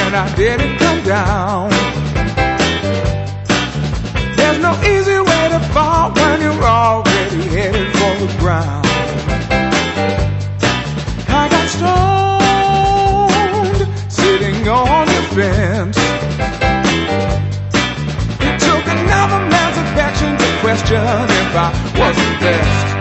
and I didn't come down. There's no easy way to fall when you're already headed for the ground. I got stoned sitting on the fence. It took another man's affection to question if I wasn't best.